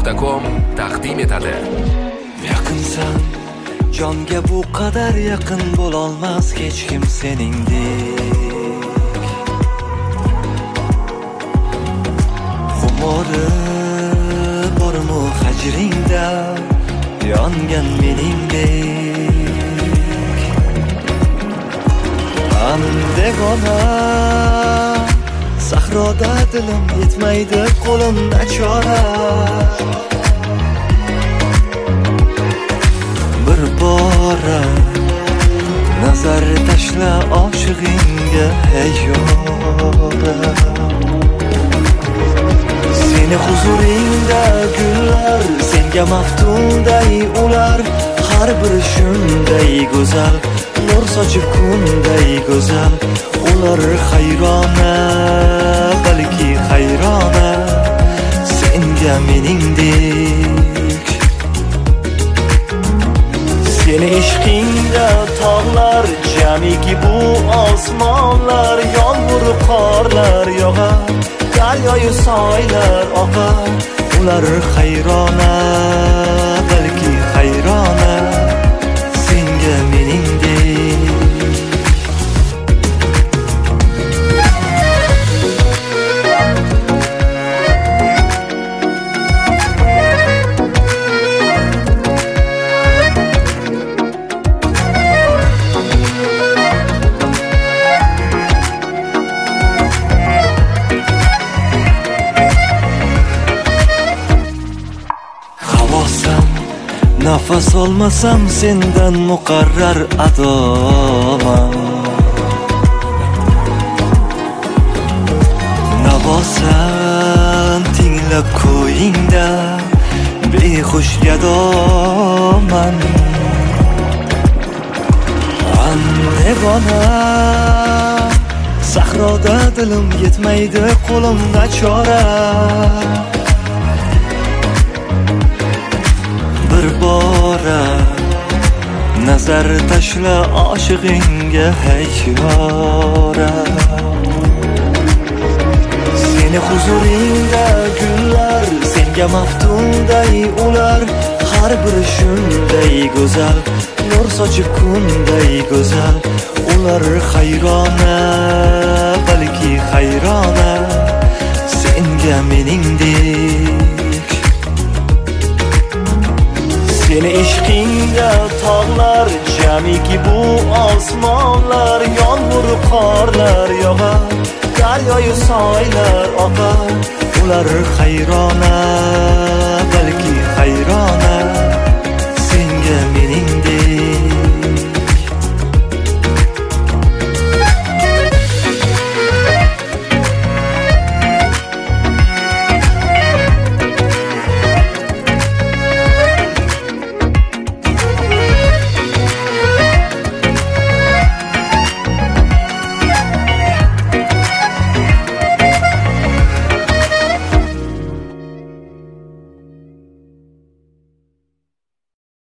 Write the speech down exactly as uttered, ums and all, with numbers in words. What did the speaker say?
nuqta com taqdim etadi. Yaqinsan, jonga bu qadar yaqin bo'lolmas hech kim seningdek. Xumori bormi hajringda, yongan meningdek. Andegona sahroda dilim yetmaydi, qo'lim nachora. Bir bora nazar tashla oshig'ingga, hey yoram. Seni huzuringda gullar, senga maftunday ular, har bir shunday go'zal, nur sochib kunday go'zal. Ular hayrona, balki hayrona senga meningdek. Seni ishqingda tog'lar, jamiki bu osmonlar, yomg'ir qorlar yog'ar, daryoyu soylar oqar. Ular hayrona, balki hayrona senga meningdek. Nafas olmasam sendan muqarrar adoman. Navosan tinglab ko'yingda, behush gadoman. Andegona sahroda dilim yetmaydi, qo'lim nachora. Bir bora nazar tashla oshig'ingga, hey yoram. Seni huzuringda gullar, senga maftunday ular, har bir shunday go'zal, nur sochib kunday go'zal. Ular hayrona, balki hayrona senga meningdek. Seni ishqingda tog'lar, jamiki bu osmonlar, yomg'ir qorlar yog'ar, daryoyu soylar oqar. Ular hayrona,